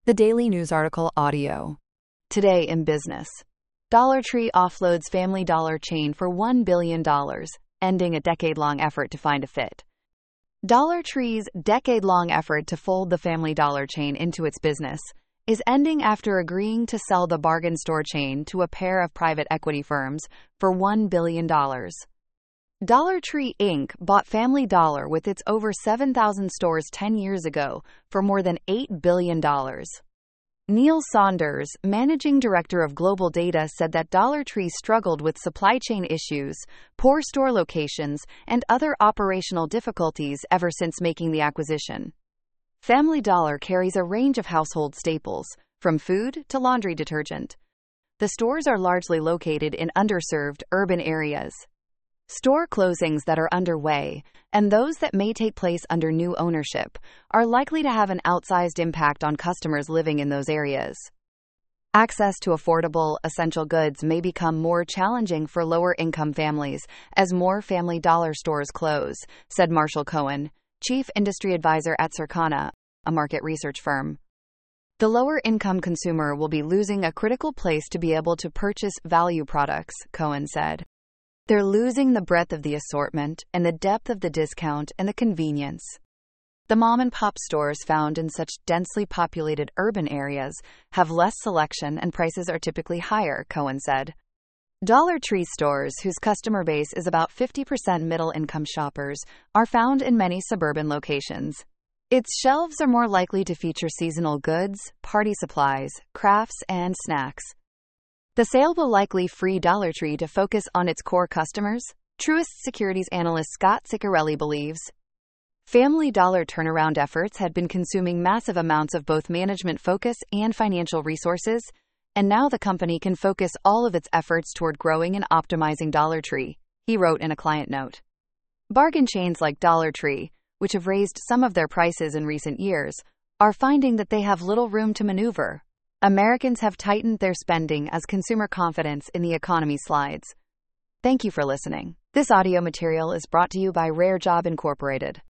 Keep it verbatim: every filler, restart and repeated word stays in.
The Daily News Article Audio. Today in Business. Dollar Tree offloads Family Dollar chain for one billion dollars, ending a decade-long effort to find a fit. Dollar Tree's decade-long effort to fold the Family Dollar chain into its business is ending after agreeing to sell the bargain store chain to a pair of private equity firms for one billion dollars. Dollar Tree, Incorporated bought Family Dollar with its over seven thousand stores ten years ago for more than eight billion dollars. Neil Saunders, managing director of Global Data, said that Dollar Tree struggled with supply chain issues, poor store locations, and other operational difficulties ever since making the acquisition. Family Dollar carries a range of household staples, from food to laundry detergent. The stores are largely located in underserved urban areas. Store closings that are underway, and those that may take place under new ownership, are likely to have an outsized impact on customers living in those areas. Access to affordable, essential goods may become more challenging for lower-income families as more Family Dollar stores close, said Marshall Cohen, chief industry advisor at Circana, a market research firm. The lower-income consumer will be losing a critical place to be able to purchase value products, Cohen said. They're losing the breadth of the assortment and the depth of the discount and the convenience. The mom-and-pop stores found in such densely populated urban areas have less selection and prices are typically higher, Cohen said. Dollar Tree stores, whose customer base is about fifty percent middle-income shoppers, are found in many suburban locations. Its shelves are more likely to feature seasonal goods, party supplies, crafts, and snacks. The sale will likely free Dollar Tree to focus on its core customers, Truist Securities analyst Scott Ciccarelli believes. Family Dollar turnaround efforts had been consuming massive amounts of both management focus and financial resources, and now the company can focus all of its efforts toward growing and optimizing Dollar Tree, he wrote in a client note. Bargain chains like Dollar Tree, which have raised some of their prices in recent years, are finding that they have little room to maneuver. Americans have tightened their spending as consumer confidence in the economy slides. Thank you for listening. This audio material is brought to you by Rare Job Incorporated.